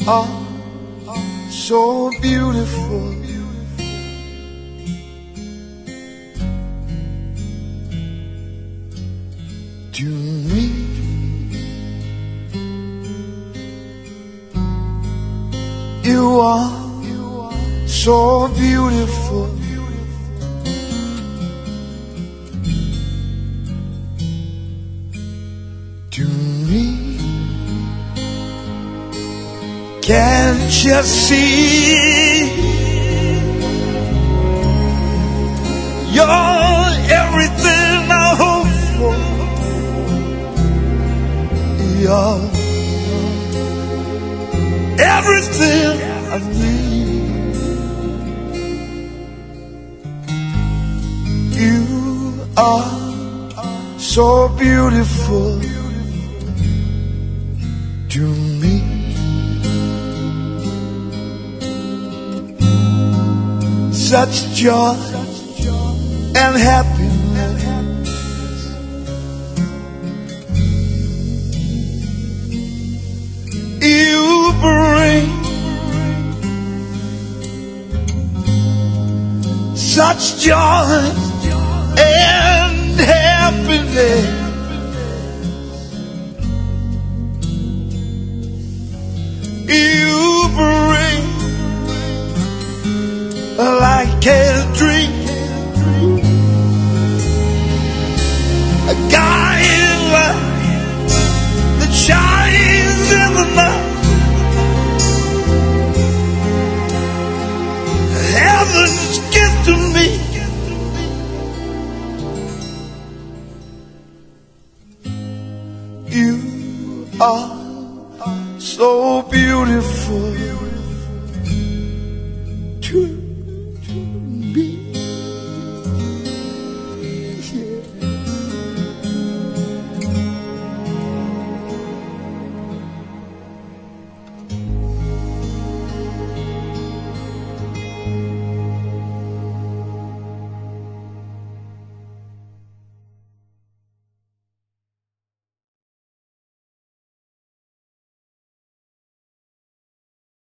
are so beautiful. To me, you are so beautiful. To me, can't you see? You're everything I hope for. You're everything I need. You are so beautiful to me. Such joy and happiness. You bring such joy and happiness. You bring like a dream, a guiding light that shines in the night. Heaven's gift to me. You are so beautiful.